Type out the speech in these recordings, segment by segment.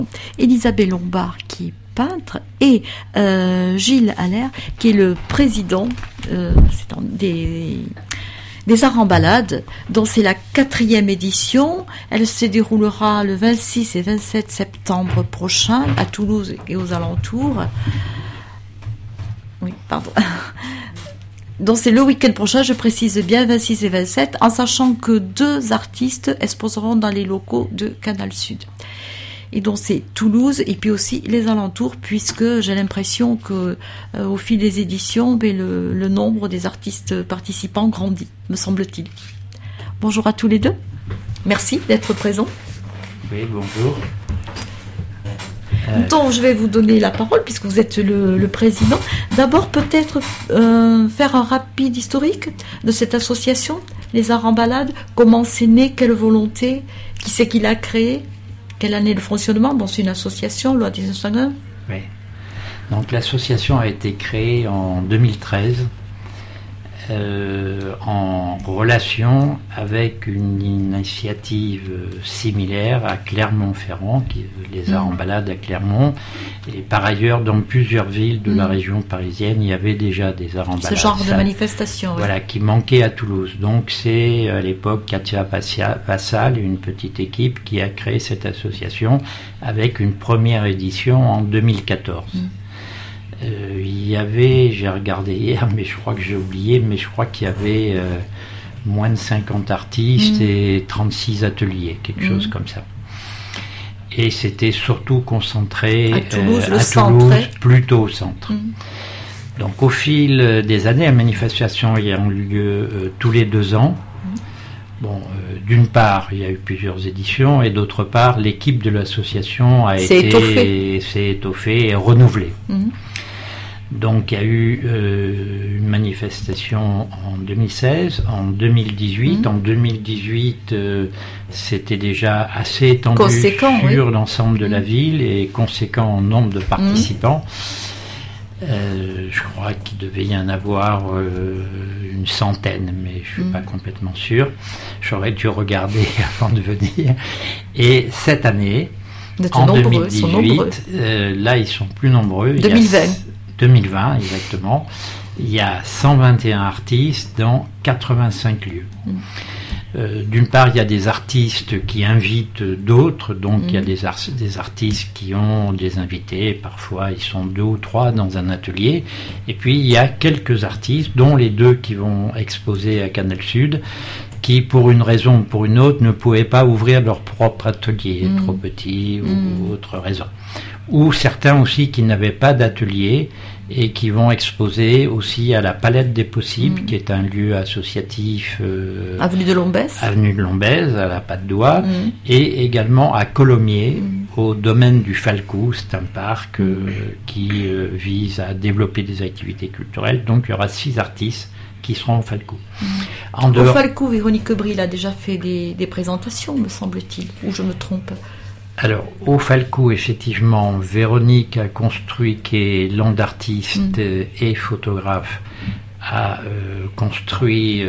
Elisabeth Lombard qui est peintre et Gilles Allaire qui est le président des Arts en Balade, dont c'est la 4e édition. Elle se déroulera le 26 et 27 septembre prochain à Toulouse et aux alentours. Oui, pardon. Donc c'est le week-end prochain, je précise bien, 26 et 27, en sachant que 2 artistes exposeront dans les locaux de Canal Sud. Et donc c'est Toulouse et puis aussi les alentours, puisque j'ai l'impression que au fil des éditions, le nombre des artistes participants grandit, me semble-t-il. Bonjour à tous les deux. Merci d'être présents. Oui, bonjour. Donc je vais vous donner la parole puisque vous êtes le président. D'abord peut-être faire un rapide historique de cette association, les Arts en Balade. Comment c'est né, quelle volonté, qui c'est qui l'a créé? Quelle année de fonctionnement? Bon, c'est une association, loi 1909. Oui. Donc l'association a été créée en 2013 en relation avec une initiative similaire à Clermont-Ferrand, les Arts en Balade à Clermont. Et par ailleurs, dans plusieurs villes de la région parisienne, il y avait déjà des Arts en Balade. Ce genre de manifestation. Voilà, qui manquait à Toulouse. Donc c'est à l'époque Katia Passal, une petite équipe, qui a créé cette association avec une première édition en 2014. Il y avait, j'ai regardé hier, mais je crois que j'ai oublié, mais je crois qu'il y avait moins de 50 artistes et 36 ateliers, quelque chose comme ça. Et c'était surtout concentré à Toulouse, plutôt au centre. Donc au fil des années, les manifestations ont eu lieu tous les 2 ans. Bon, d'une part, il y a eu plusieurs éditions, et d'autre part, l'équipe de l'association s'est étoffée et renouvelée. Donc il y a eu une manifestation en 2016, en 2018. En 2018, c'était déjà assez étendu sur l'ensemble de la ville et conséquent en nombre de participants. Je crois qu'il devait y en avoir une centaine, mais je ne suis pas complètement sûr. J'aurais dû regarder avant de venir. Et cette année, en 2018, là ils sont plus nombreux. 2020, exactement. Il y a 121 artistes dans 85 lieux. D'une part, il y a des artistes qui invitent d'autres, donc il y a des artistes qui ont des invités, parfois ils sont 2 ou 3 dans un atelier, et puis il y a quelques artistes, dont les 2 qui vont exposer à Canal Sud, qui pour une raison ou pour une autre ne pouvaient pas ouvrir leur propre atelier, trop petit ou autre raison. Ou certains aussi qui n'avaient pas d'atelier et qui vont exposer aussi à la Palette des Possibles, qui est un lieu associatif avenue de Lombez, à la Patte d'Oie, et également à Colomiers, au domaine du Falcou. C'est un parc qui vise à développer des activités culturelles. Donc il y aura 6 artistes qui seront au Falcou. Au Falcou, Véronique Bril a déjà fait des présentations, me semble-t-il, ou je me trompe? Alors, au Falcou, effectivement, Véronique a construit, qui est land-artiste et photographe, a construit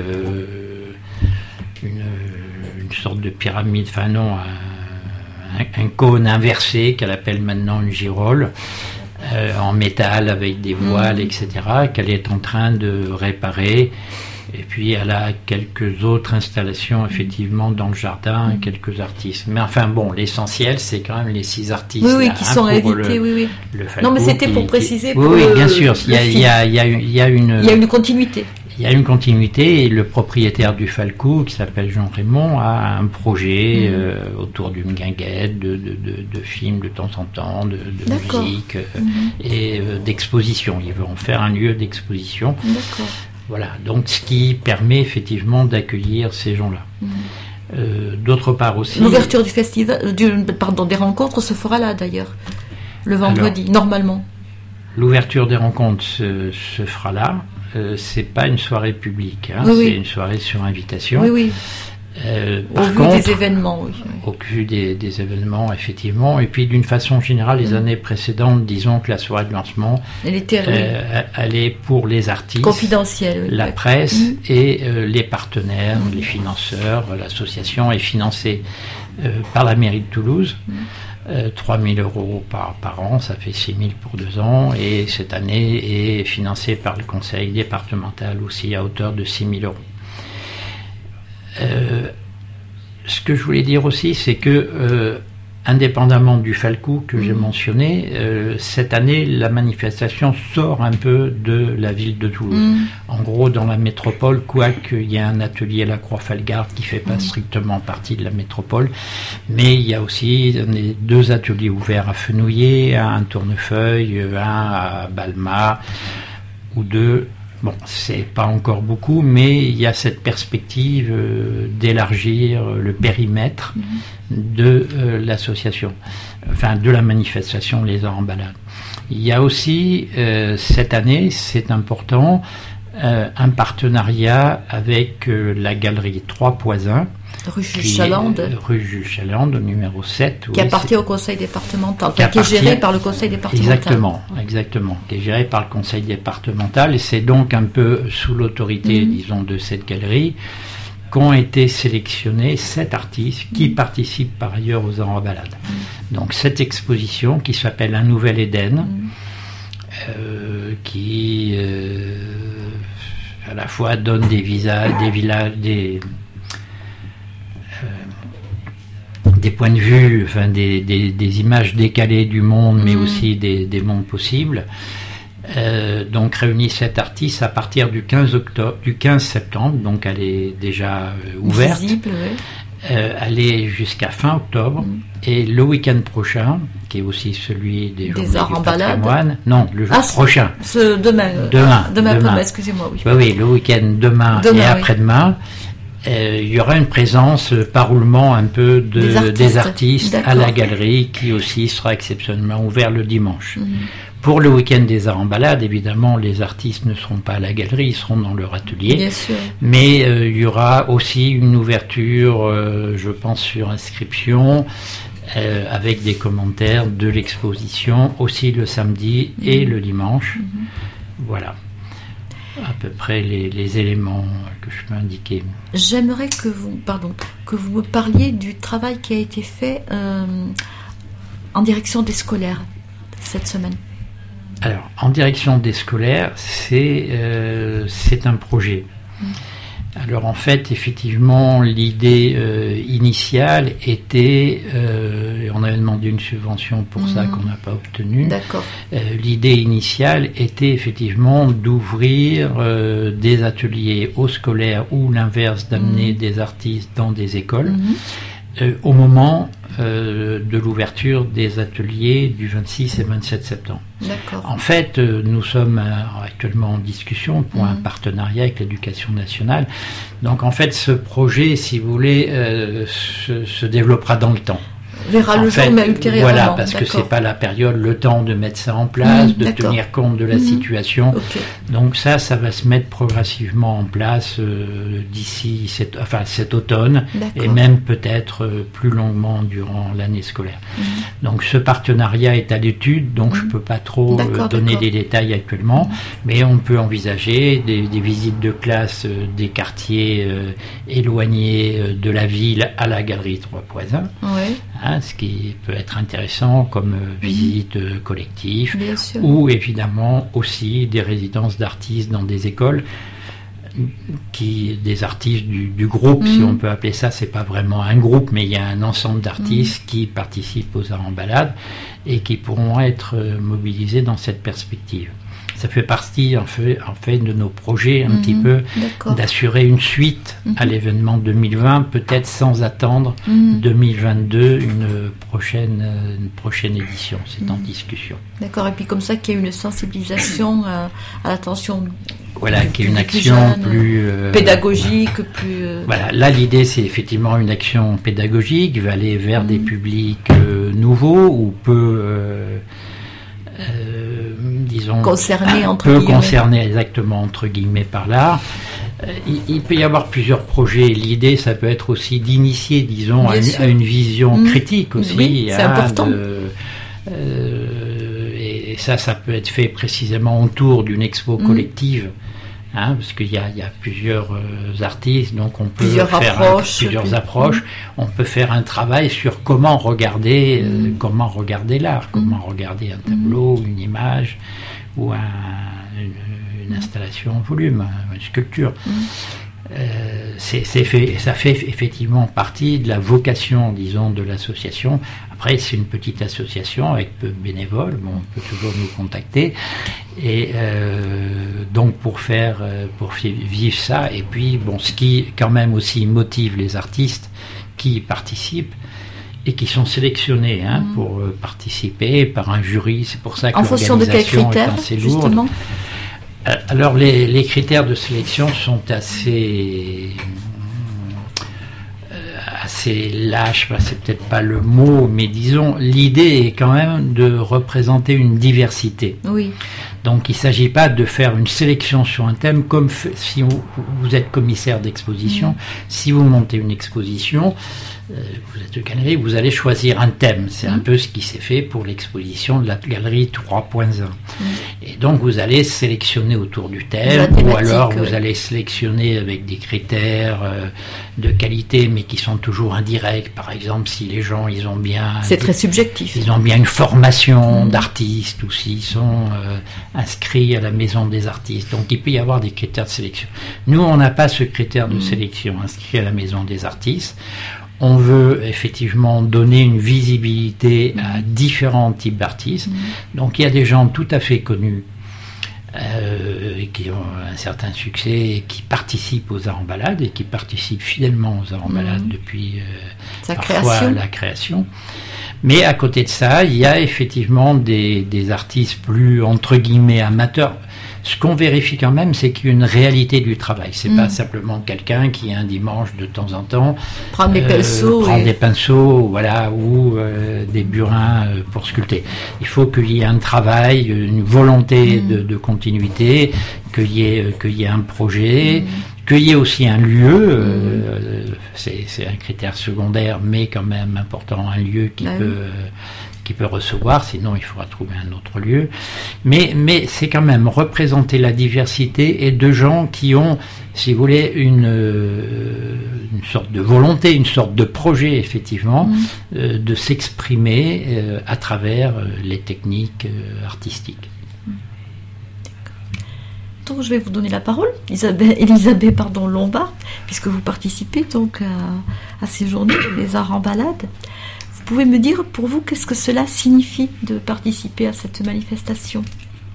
une sorte de pyramide, enfin non, un cône inversé qu'elle appelle maintenant une girole, en métal avec des voiles, etc., qu'elle est en train de réparer. Et puis elle a quelques autres installations effectivement dans le jardin, quelques artistes. Mais enfin bon, l'essentiel c'est quand même les 6 artistes qui sont invités. Le Falcou, non, mais c'était pour préciser. Oui, bien sûr. Il y a une continuité. Il y a une continuité, et le propriétaire du Falcou, qui s'appelle Jean Raymond, a un projet autour d'une guinguette, de films de temps en temps, de musique et d'exposition. Il veut en faire un lieu d'exposition. D'accord. Voilà, donc ce qui permet effectivement d'accueillir ces gens-là. D'autre part aussi... L'ouverture du festival, des rencontres se fera là d'ailleurs, le vendredi, normalement. L'ouverture des rencontres se fera là. C'est pas une soirée publique, c'est une soirée sur invitation. Par contre, des événements, au vu des événements, effectivement, et puis d'une façon générale, les années précédentes, disons que la soirée de lancement, elle est pour les artistes, confidentielle, la presse et les partenaires, les financeurs. L'association est financée par la mairie de Toulouse. 3 000 euros par an, ça fait 6 000 pour 2 ans, et cette année est financée par le conseil départemental aussi à hauteur de 6 000 euros. Ce que je voulais dire aussi, c'est que indépendamment du Falcou que j'ai mentionné, cette année, la manifestation sort un peu de la ville de Toulouse. En gros, dans la métropole, quoique il y a un atelier à la Croix-Falgarde qui ne fait pas strictement partie de la métropole, mais il y a aussi 2 ateliers ouverts à Fenouillet, un à Tournefeuille, un à Balma, ou 2. Bon, c'est pas encore beaucoup, mais il y a cette perspective d'élargir le périmètre de l'association, enfin de la manifestation Les Arts en balade. Il y a aussi, cette année, c'est important, un partenariat avec la galerie 3 Poisins, rue Jules-Chalande, au numéro 7. Qui appartient au conseil départemental, qui est géré par le conseil départemental. Exactement, qui est géré par le conseil départemental, et c'est donc un peu sous l'autorité, disons, de cette galerie qu'ont été sélectionnés 7 artistes qui participent par ailleurs aux Arts en balade. Donc cette exposition qui s'appelle Un Nouvel Éden, qui à la fois donne des points de vue, enfin des images décalées du monde, mais aussi des mondes possibles. Donc réunit 7 artistes à partir du 15 septembre, donc elle est déjà ouverte. Visible, elle est jusqu'à fin octobre, et le week-end prochain, qui est aussi celui des Arts en balade. Non, le jour prochain. Demain, excusez-moi. Oui, le week-end demain et après-demain. Il y aura une présence par roulement un peu des artistes à la galerie, qui aussi sera exceptionnellement ouvert le dimanche. Pour le week-end des Arts en balade, évidemment, les artistes ne seront pas à la galerie, ils seront dans leur atelier. Bien sûr. Mais il y aura aussi une ouverture, je pense, sur inscription, avec des commentaires de l'exposition, aussi le samedi et le dimanche. Voilà. À peu près les éléments que je peux indiquer. J'aimerais que vous me parliez du travail qui a été fait en direction des scolaires cette semaine. Alors, en direction des scolaires, c'est un projet. Alors en fait, effectivement, l'idée initiale était, on avait demandé une subvention pour ça qu'on n'a pas obtenue. D'accord. L'idée initiale était effectivement d'ouvrir des ateliers aux scolaires, ou l'inverse, d'amener des artistes dans des écoles. Au moment de l'ouverture des ateliers du 26 et 27 septembre. D'accord. En fait, nous sommes actuellement en discussion pour un partenariat avec l'Éducation nationale. Donc en fait, ce projet, si vous voulez, se développera dans le temps. Verra le jour, mais ultérieurement. Voilà, parce que c'est pas la période, le temps de mettre ça en place, de tenir compte de la situation. Okay. Donc ça va se mettre progressivement en place d'ici cet automne, et même peut-être plus longuement durant l'année scolaire. Donc ce partenariat est à l'étude, donc je peux pas trop donner des détails actuellement, mais on peut envisager des visites de classe des quartiers éloignés de la ville à la galerie 3 Poisins. Ouais. Ce qui peut être intéressant comme visite collective, ou évidemment aussi des résidences d'artistes dans des écoles, des artistes du groupe, si on peut appeler ça. C'est pas vraiment un groupe, mais il y a un ensemble d'artistes qui participent aux Arts en balade et qui pourront être mobilisés dans cette perspective. Ça fait partie en fait de nos projets un petit peu d'assurer une suite à l'événement 2020, peut-être sans attendre 2022, une prochaine édition. C'est en discussion. D'accord, et puis comme ça qu'il y ait une sensibilisation à l'attention. Voilà, qu'il y ait une action plus pédagogique, plus. Voilà, là l'idée c'est effectivement une action pédagogique, va aller vers des publics nouveaux ou disons, concerné exactement entre guillemets par l'art. Il peut y avoir plusieurs projets. L'idée, ça peut être aussi d'initier, disons, à une vision critique aussi. Oui, c'est important. Et ça peut être fait précisément autour d'une expo collective parce qu'il y a plusieurs artistes, donc on peut plusieurs faire approches. approches. On peut faire un travail sur comment regarder l'art, comment regarder un tableau, une image ou une installation en volume, une sculpture. Ça fait effectivement partie de la vocation, disons, de l'association. Après, c'est une petite association avec peu de bénévoles, on peut toujours nous contacter. Et donc pour vivre ça, et puis ce qui quand même aussi motive les artistes qui participent et qui sont sélectionnés pour participer par un jury. C'est pour ça que en fonction de quels critères, justement? Alors les critères de sélection sont assez lâches, c'est peut-être pas le mot, mais disons, l'idée est quand même de représenter une diversité. Oui. Donc il ne s'agit pas de faire une sélection sur un thème comme si vous êtes commissaire d'exposition. Si vous montez une exposition, vous êtes de galerie, vous allez choisir un thème. C'est un peu ce qui s'est fait pour l'exposition de la galerie 3.1. Et donc vous allez sélectionner autour du thème, ou alors vous allez sélectionner avec des critères de qualité, mais qui sont toujours indirects. Par exemple, si les gens, ils ont bien... C'est très subjectif. Ils ont bien une formation d'artiste, ou s'ils sont inscrits à la maison des artistes. Donc il peut y avoir des critères de sélection. Nous, on n'a pas ce critère de sélection inscrit à la maison des artistes. On veut effectivement donner une visibilité à différents types d'artistes. Donc il y a des gens tout à fait connus qui ont un certain succès et qui participent aux arts en balade et qui participent fidèlement aux arts en balade depuis parfois la création. Mais à côté de ça, il y a effectivement des artistes plus entre guillemets amateurs. Ce qu'on vérifie quand même, c'est qu'il y a une réalité du travail. C'est pas simplement quelqu'un qui un dimanche de temps en temps prend des pinceaux, voilà, ou des burins pour sculpter. Il faut qu'il y ait un travail, une volonté de continuité, qu'il y ait un projet, qu'il y ait aussi un lieu. C'est un critère secondaire, mais quand même important, un lieu qui peut recevoir, sinon il faudra trouver un autre lieu. Mais c'est quand même représenter la diversité et de gens qui ont, si vous voulez, une sorte de volonté, une sorte de projet, effectivement, de s'exprimer à travers les techniques artistiques. Donc je vais vous donner la parole, Elisabeth Lombard, puisque vous participez donc à ces journées, les arts en balade. Vous pouvez me dire, pour vous, qu'est-ce que cela signifie de participer à cette manifestation?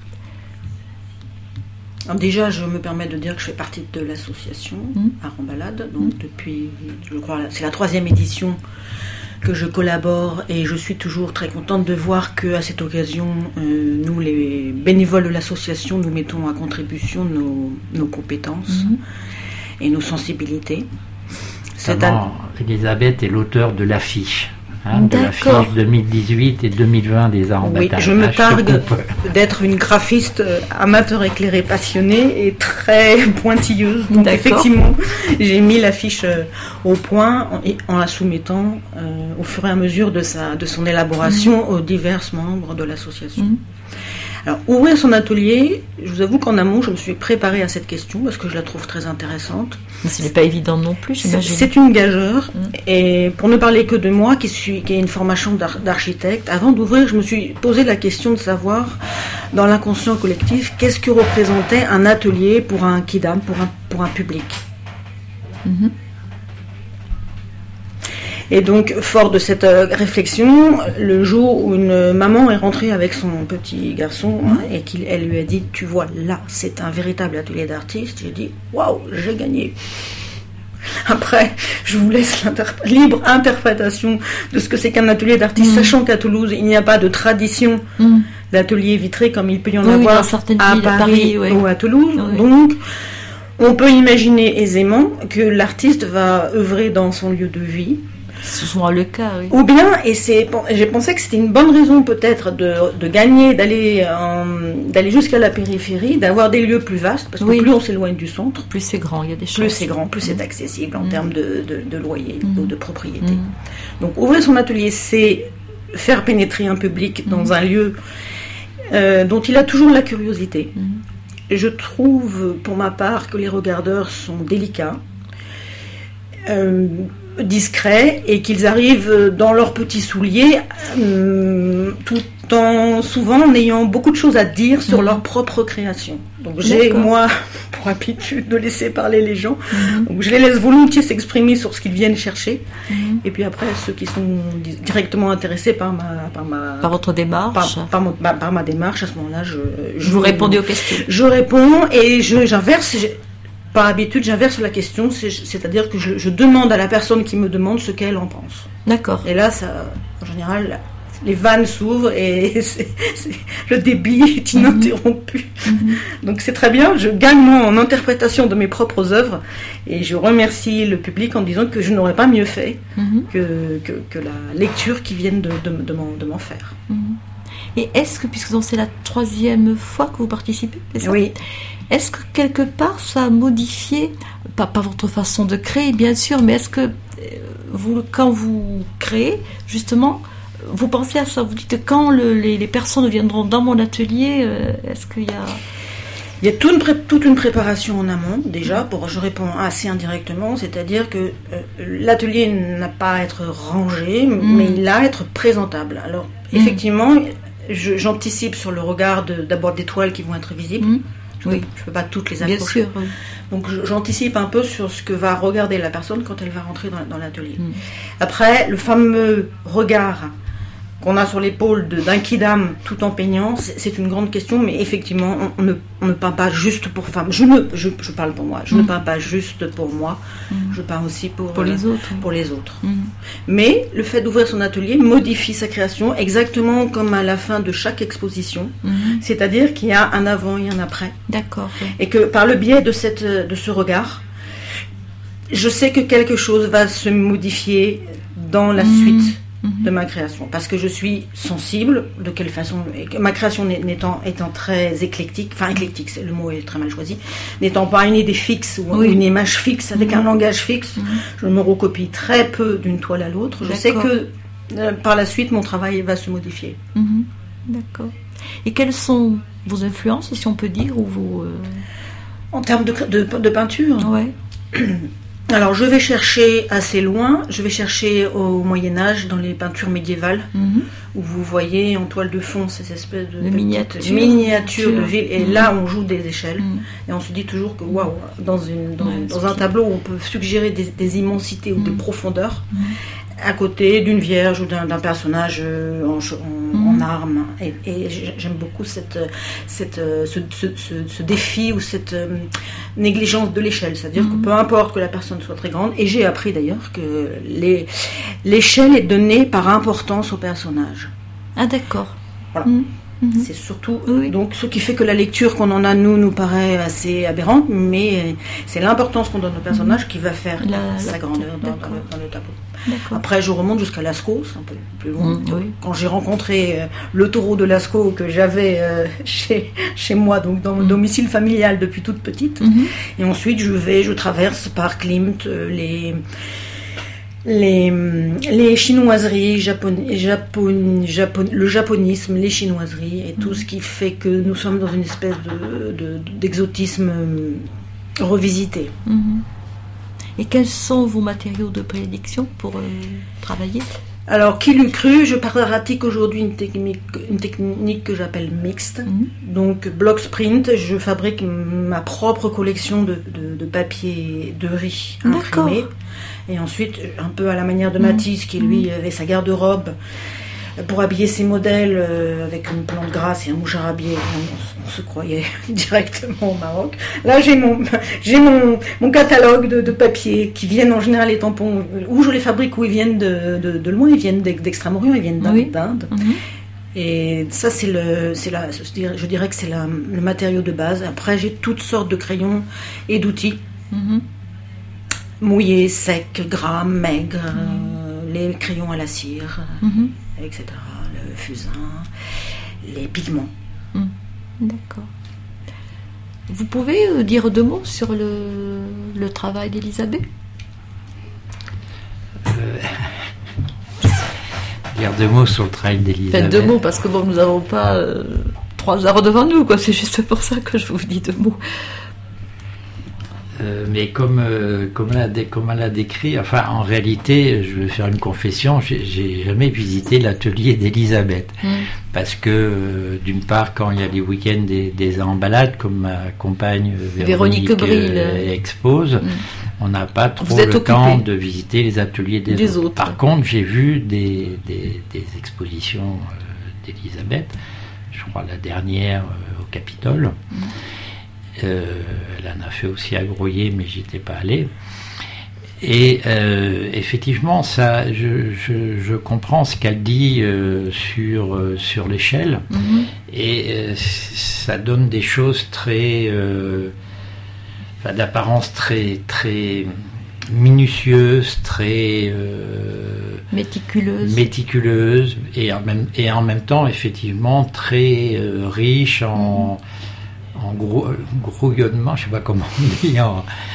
Alors déjà, je me permets de dire que je fais partie de l'association Arts en balade, donc depuis, je crois, c'est la 3e édition que je collabore, et je suis toujours très contente de voir qu'à cette occasion, nous, les bénévoles de l'association, nous mettons à contribution nos compétences et nos sensibilités. Elisabeth est l'auteur de l'affiche. De l'affiche 2018 et 2020 des arts en bataille. Oui, je me targue d'être une graphiste amateur éclairée passionnée et très pointilleuse. Donc effectivement, j'ai mis l'affiche au point en la soumettant au fur et à mesure de son élaboration aux divers membres de l'association. Alors, ouvrir son atelier, je vous avoue qu'en amont, je me suis préparée à cette question parce que je la trouve très intéressante. Mais ce n'est pas évident non plus, j'imagine. C'est une gageure. Et pour ne parler que de moi, qui ai une formation d'architecte, avant d'ouvrir, je me suis posé la question de savoir, dans l'inconscient collectif, qu'est-ce que représentait un atelier pour un kidam, pour un public. Et donc, fort de cette réflexion, le jour où une maman est rentrée avec son petit garçon et qu'elle lui a dit « Tu vois, là, c'est un véritable atelier d'artiste », j'ai dit « Waouh, j'ai gagné !» Après, je vous laisse libre interprétation de ce que c'est qu'un atelier d'artiste, sachant qu'à Toulouse, il n'y a pas de tradition d'atelier vitré comme il peut y en avoir à Paris ou à Toulouse. Donc, on peut imaginer aisément que l'artiste va œuvrer dans son lieu de vie. C'est souvent le cas, oui. Ou bien, j'ai pensé que c'était une bonne raison peut-être de gagner, d'aller jusqu'à la périphérie, d'avoir des lieux plus vastes, parce que plus on s'éloigne du centre, plus c'est grand, il y a des choses. Plus c'est grand, plus c'est accessible en termes de loyer ou de propriété. Donc ouvrir son atelier, c'est faire pénétrer un public dans un lieu dont il a toujours la curiosité. je trouve pour ma part que les regardeurs sont délicats, discrets, et qu'ils arrivent dans leurs petits souliers tout en souvent en ayant beaucoup de choses à dire sur leur propre création. Donc j'ai, moi, pour habitude de laisser parler les gens, donc je les laisse volontiers s'exprimer sur ce qu'ils viennent chercher, et puis après ceux qui sont directement intéressés par votre démarche, par ma démarche, à ce moment-là vous répondez aux questions. Je réponds et j'inverse. Par habitude, j'inverse la question, c'est-à-dire que je demande à la personne qui me demande ce qu'elle en pense. D'accord. Et là, ça, en général, les vannes s'ouvrent et le débit est ininterrompu. Donc c'est très bien, je gagne moi en interprétation de mes propres œuvres, et je remercie le public en disant que je n'aurais pas mieux fait que la lecture qu'ils viennent de m'en faire. Et est-ce que, puisque c'est la 3e fois que vous participez, c'est ça ? Oui. Est-ce que quelque part ça a modifié, pas votre façon de créer bien sûr, mais est-ce que vous, quand vous créez, justement, vous pensez à ça, vous dites quand les personnes viendront dans mon atelier, est-ce qu'il y a... Il y a toute une préparation en amont, déjà, je réponds assez indirectement, c'est-à-dire que l'atelier n'a pas à être rangé, mais il a à être présentable. Alors, effectivement, j'anticipe sur le regard d'abord des toiles qui vont être visibles. Je ne peux pas toutes les approcher. Bien sûr. Oui. Donc j'anticipe un peu sur ce que va regarder la personne quand elle va rentrer dans l'atelier. Après, le fameux regard qu'on a sur l'épaule d'un kidam tout en peignant, c'est une grande question, mais effectivement, on ne peint pas juste pour femmes. Je parle pour moi. Je ne peins pas juste pour moi. Je peins aussi pour les autres. Pour les autres. Mais le fait d'ouvrir son atelier modifie sa création exactement comme à la fin de chaque exposition. C'est-à-dire qu'il y a un avant et un après. D'accord. Oui. Et que par le biais de ce regard, je sais que quelque chose va se modifier dans la suite de ma création, parce que je suis sensible, de quelle façon, ma création étant très éclectique, le mot est très mal choisi, n'étant pas une idée fixe ou une image fixe avec un langage fixe, je me recopie très peu d'une toile à l'autre. Je sais que par la suite mon travail va se modifier. D'accord. Et quelles sont vos influences, si on peut dire, ou vos en termes de peinture? Ouais. Alors, je vais chercher assez loin, je vais chercher au Moyen-Âge, dans les peintures médiévales, où vous voyez en toile de fond ces espèces de miniatures de villes, et là on joue des échelles, et on se dit toujours que waouh, dans un tableau on peut suggérer des immensités ou des profondeurs, à côté d'une vierge ou d'un personnage en armes. Et j'aime beaucoup ce défi ou cette négligence de l'échelle. C'est-à-dire que peu importe que la personne soit très grande, et j'ai appris d'ailleurs que l'échelle est donnée par importance au personnage. Ah d'accord. Voilà. C'est surtout donc ce qui fait que la lecture qu'on en a nous paraît assez aberrante, mais c'est l'importance qu'on donne au personnage qui va faire sa grandeur dans le tableau. D'accord. Après, je remonte jusqu'à Lascaux, c'est un peu plus loin. Quand j'ai rencontré le taureau de Lascaux que j'avais chez moi, donc dans mon domicile familial depuis toute petite, et ensuite je traverse par Klimt, les chinoiseries, le japonisme, les chinoiseries, et tout ce qui fait que nous sommes dans une espèce d'exotisme revisité. Et quels sont vos matériaux de prédilection pour travailler ? Alors, qui l'eût cru, je pratique aujourd'hui une technique que j'appelle mixte. Donc, block sprint, je fabrique ma propre collection de papier de riz imprimé. Et ensuite, un peu à la manière de Matisse, qui lui avait sa garde-robe pour habiller ses modèles avec une plante grasse et un mouchard à biais. On se croyait directement au Maroc. Là, j'ai mon catalogue de papiers qui viennent en général, les tampons, où je les fabrique, où ils viennent de loin, ils viennent d'Extrême-Orient, ils viennent d'Inde. Et ça, je dirais que c'est le matériau de base. Après, j'ai toutes sortes de crayons et d'outils. Mouillés, secs, gras, maigres, les crayons à la cire, etc. Le fusain, les pigments. D'accord. Vous pouvez dire 2 mots sur le travail d'Elisabeth ? Dire 2 mots sur le travail d'Elisabeth. Faites 2 mots parce que nous n'avons pas 3 heures devant nous, quoi. C'est juste pour ça que je vous dis 2 mots. Mais comme elle a décrit, enfin en réalité, je vais faire une confession, j'ai jamais visité l'atelier d'Elisabeth. Parce que d'une part, quand il y a les week-ends des en balade, comme ma compagne Véronique Bril expose, on n'a pas trop le temps de visiter les ateliers des autres. Par contre, j'ai vu des expositions d'Elisabeth, je crois la dernière au Capitole. Elle en a fait aussi à Groyer, mais j'y étais pas allé. Et effectivement, ça, je comprends ce qu'elle dit sur l'échelle, et ça donne des choses très, d'apparence très très minutieuse, très méticuleuse, et en même temps, effectivement, très riche en grouillonnement, je ne sais pas comment on dit,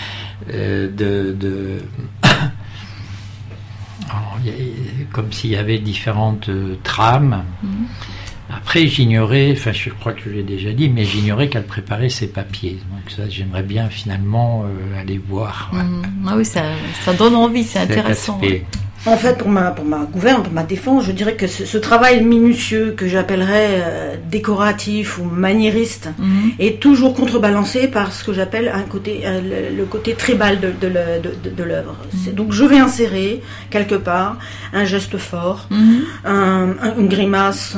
comme s'il y avait différentes trames. Après, j'ignorais, enfin je crois que je l'ai déjà dit, mais j'ignorais qu'elle préparait ses papiers. Donc ça, j'aimerais bien finalement aller voir. Ah oui, ça donne envie, c'est intéressant. En fait, pour ma gouverne, pour ma défense, je dirais que ce travail minutieux que j'appellerais décoratif ou maniériste est toujours contrebalancé par ce que j'appelle le côté tribal de l'œuvre. Donc je vais insérer quelque part un geste fort, une grimace,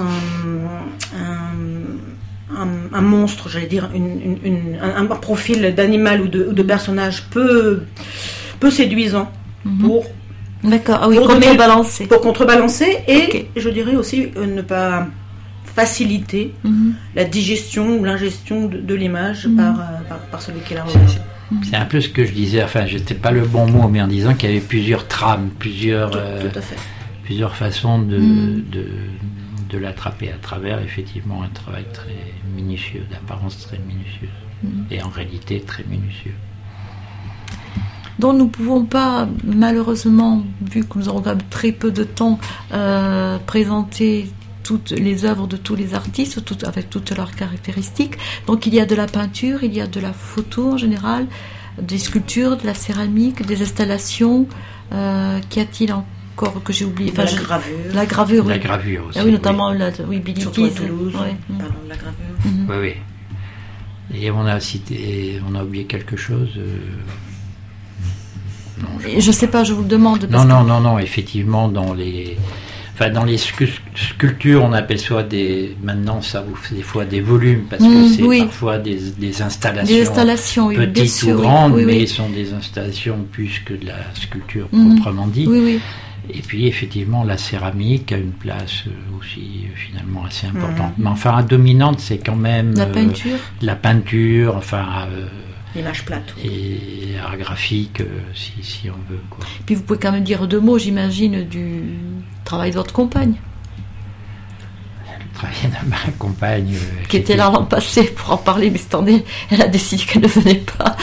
un monstre, j'allais dire, un profil d'animal ou de personnage peu séduisant pour... D'accord, ah oui, pour contrebalancer et je dirais aussi ne pas faciliter la digestion ou l'ingestion de l'image par celui qui la regarde. C'est un peu ce que je disais, enfin c'était pas le bon mot, mais en disant qu'il y avait plusieurs trames, plusieurs façons de l'attraper à travers effectivement un travail très minutieux, d'apparence très minutieuse et en réalité très minutieux. dont nous ne pouvons pas, malheureusement, vu que nous aurons quand même très peu de temps, présenter toutes les œuvres de tous les artistes, avec toutes leurs caractéristiques. Donc il y a de la peinture, il y a de la photo en général, des sculptures, de la céramique, des installations. Qu'y a-t-il encore que j'ai oublié? La gravure. La gravure, oui. La gravure aussi. Ah oui, notamment Billy Surtout à Toulouse, parlons de la gravure. Oui, oui. Et on a oublié quelque chose. Non, je sais pas, je vous le demande. Non, effectivement, dans les sculptures, on appelle maintenant ça vous fait des fois des volumes, parce que c'est parfois des installations. Des installations, petites ou grandes, mais sont des installations plus que de la sculpture proprement dit. Oui. Et puis effectivement, la céramique a une place aussi finalement assez importante. Mais enfin, dominante, c'est quand même la peinture, l'image plate. Et art graphique, si on veut. Quoi. Puis vous pouvez quand même dire 2 mots, j'imagine, du travail de votre compagne. Le travail de ma compagne. Qui était là l'an passé pour en parler, mais cette année, elle a décidé qu'elle ne venait pas.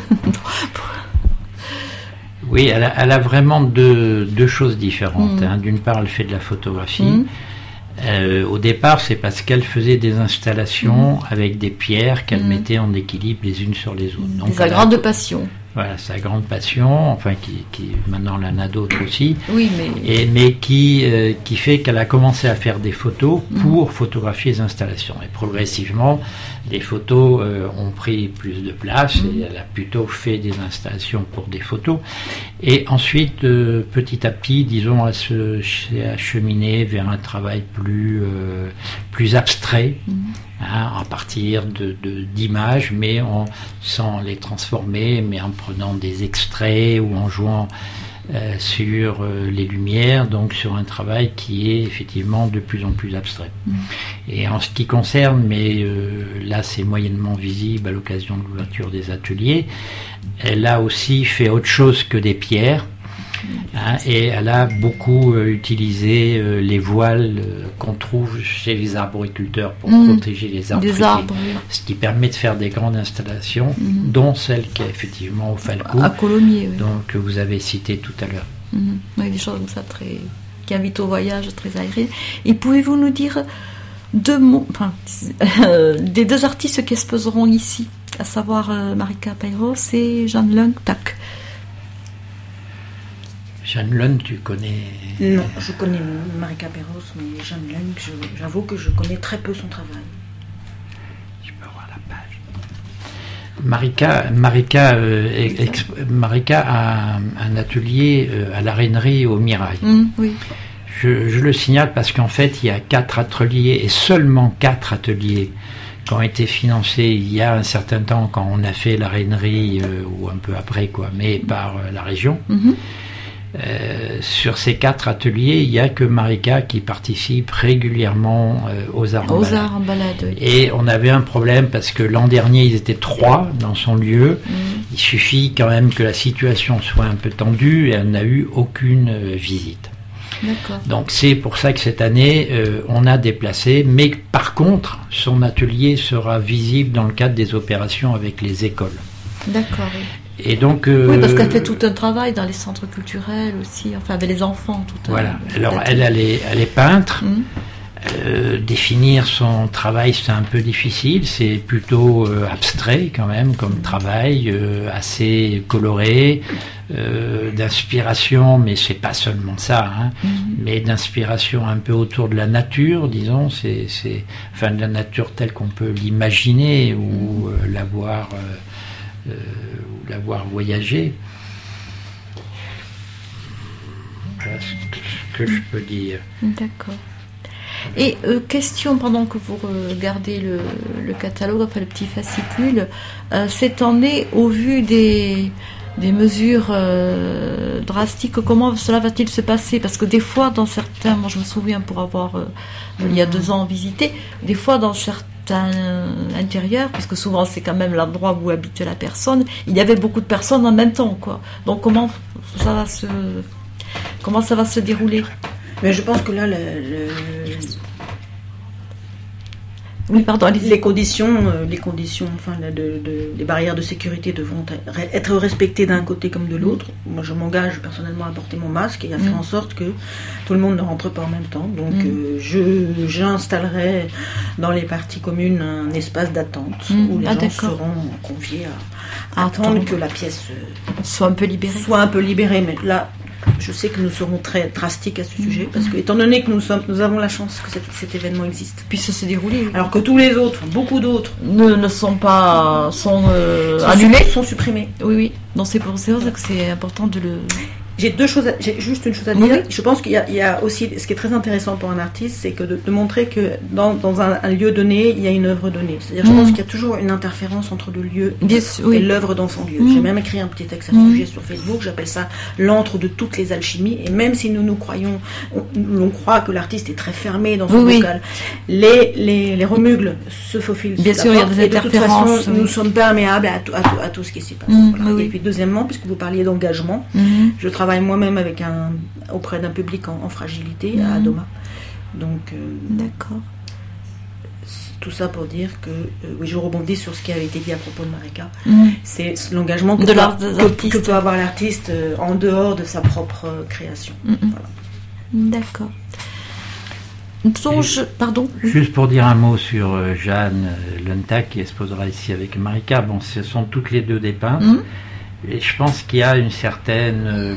Oui, elle a vraiment deux choses différentes. D'une part, elle fait de la photographie. Au départ, c'est parce qu'elle faisait des installations avec des pierres qu'elle mettait en équilibre les unes sur les autres. Donc, sa grande passion. Voilà, sa grande passion, enfin qui maintenant elle en a d'autres aussi. Oui, mais qui fait qu'elle a commencé à faire des photos pour photographier les installations. Et progressivement, les photos ont pris plus de place et elle a plutôt fait des installations pour des photos. Et ensuite, petit à petit, disons, elle s'est acheminée vers un travail plus abstrait. À partir d'images, mais sans les transformer, mais en prenant des extraits ou en jouant sur les lumières, donc sur un travail qui est effectivement de plus en plus abstrait. Et en ce qui concerne, mais là c'est moyennement visible à l'occasion de l'ouverture des ateliers, elle a aussi fait autre chose que des pierres. Et elle a beaucoup utilisé les voiles qu'on trouve chez les arboriculteurs pour protéger les arbres. Des arbres, oui. Ce qui permet de faire des grandes installations, dont celle qui est effectivement au Falco, à Colomiers, donc, que vous avez cité tout à l'heure. Oui, des choses comme ça qui invitent au voyage, très agréables. Et pouvez-vous nous dire des deux artistes qui exposeront ici, à savoir Marika Peiros et Jeanne Lung-Tak. Jeanne Lung, tu connais? Non, je connais Marika Peiros, mais Jeanne Lung, j'avoue que je connais très peu son travail. Je peux avoir la page. Marika a un atelier à la Rainerie au Mirail. Oui. Je le signale parce qu'en fait, il y a 4 ateliers, et seulement 4 ateliers qui ont été financés il y a un certain temps, quand on a fait la Rainerie, ou un peu après, mais par la région. Sur ces 4 ateliers, il n'y a que Marika qui participe régulièrement aux arts en balade. Oui. Et on avait un problème parce que l'an dernier, ils étaient 3 dans son lieu. Il suffit quand même que la situation soit un peu tendue, et elle n'a eu aucune visite. D'accord. Donc c'est pour ça que cette année, on a déplacé, mais par contre, son atelier sera visible dans le cadre des opérations avec les écoles. D'accord, oui. Et donc, oui, parce qu'elle fait tout un travail dans les centres culturels aussi, enfin avec les enfants. Voilà. Alors elle est peintre. Définir son travail, c'est un peu difficile. C'est plutôt abstrait quand même comme travail, assez coloré, d'inspiration, mais c'est pas seulement ça, mais d'inspiration un peu autour de la nature, disons. Enfin de la nature telle qu'on peut l'imaginer ou l'avoir voyagé. Voilà ce que je peux dire. D'accord. Et question, pendant que vous regardez le catalogue, enfin le petit fascicule, cette année, au vu des mesures drastiques, comment cela va-t-il se passer? Parce que des fois, dans certains, moi je me souviens pour avoir, il y a 2 ans, visité, des fois dans certains intérieurs, puisque souvent c'est quand même l'endroit où habite la personne, il y avait beaucoup de personnes en même temps, quoi. Donc comment ça va se dérouler? Mais je pense que là, oui, pardon, les conditions, enfin, les barrières de sécurité devront être respectées d'un côté comme de l'autre. Moi, je m'engage personnellement à porter mon masque et à faire en sorte que tout le monde ne rentre pas en même temps. Donc, j'installerai dans les parties communes un espace d'attente où les gens seront conviés à attendre que la pièce soit un peu libérée. Mais là, je sais que nous serons très drastiques à ce sujet, parce que, étant donné que nous avons la chance que cet événement existe, puisse se dérouler, alors que tous les autres, beaucoup d'autres, ne sont pas, sont annulés, sont supprimés. Oui. Donc c'est pour ça que c'est important de le. J'ai juste une chose à dire. Oui. Je pense qu'il y a aussi, ce qui est très intéressant pour un artiste, c'est que de montrer que dans un lieu donné, il y a une œuvre donnée. C'est-à-dire, je pense qu'il y a toujours une interférence entre le lieu et l'œuvre dans son lieu. J'ai même écrit un petit texte à ce sujet sur Facebook. J'appelle ça l'antre de toutes les alchimies. Et même si nous croyons, l'on croit que l'artiste est très fermé dans son local, les remugles se faufilent. Bien sûr, il y a des interférences. De toute façon, nous sommes perméables à tout ce qui s'y passe. Voilà. Et puis deuxièmement, puisque vous parliez d'engagement, je travaille moi-même auprès d'un public en fragilité à Doma. Donc, d'accord. Tout ça pour dire que, oui, je rebondis sur ce qui avait été dit à propos de Marika. C'est l'engagement que peut avoir l'artiste en dehors de sa propre création. Voilà. D'accord. Pardon. Juste pour dire un mot sur Jeanne Lung-Tak qui exposera ici avec Marika. Bon, ce sont toutes les deux des peintres. Et je pense qu'il y a une certaine,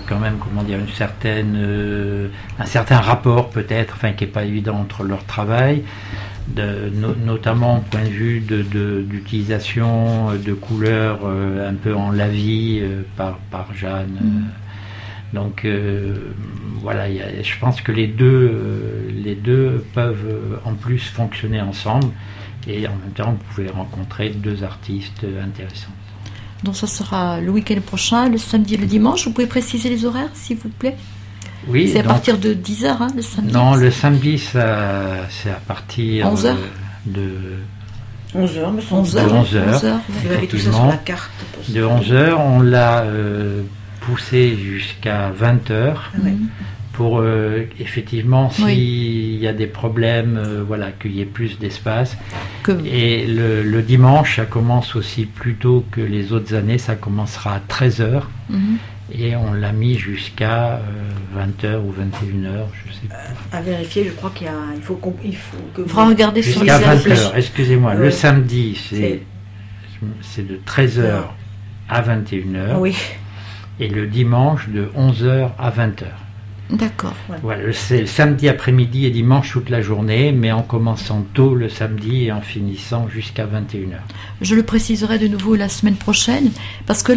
un certain rapport peut-être, enfin qui n'est pas évident entre leur travail, notamment au point de vue d'utilisation de couleurs un peu en lavis par Jeanne. Donc voilà, je pense que les deux peuvent en plus fonctionner ensemble, et en même temps vous pouvez rencontrer 2 artistes intéressants. Donc ça sera le week-end prochain, le samedi et le dimanche. Vous pouvez préciser les horaires, s'il vous plaît? Oui. C'est à partir de 10h, le samedi? Non, le samedi, c'est à partir 11h. De 11h, me semble. 11h. Vous avez tout ça sur la carte. De 11h, on l'a poussé jusqu'à 20h pour effectivement s'il Oui. y a des problèmes, voilà, qu'il y ait plus d'espace. Que... Et le dimanche, ça commence aussi plus tôt que les autres années, ça commencera à 13h. Mhm. Et on l'a mis jusqu'à 20h ou 21h, je sais pas. À vérifier, je crois qu'il faut que Il faudra regarder sur les Jusqu'à affiches. 20h, excusez-moi. Ouais. Le samedi, c'est de 13h à 21h. Oui. Et le dimanche, de 11h à 20h. D'accord. Voilà, c'est le samedi après-midi et dimanche toute la journée, mais en commençant tôt le samedi et en finissant jusqu'à 21h. Je le préciserai de nouveau la semaine prochaine, parce que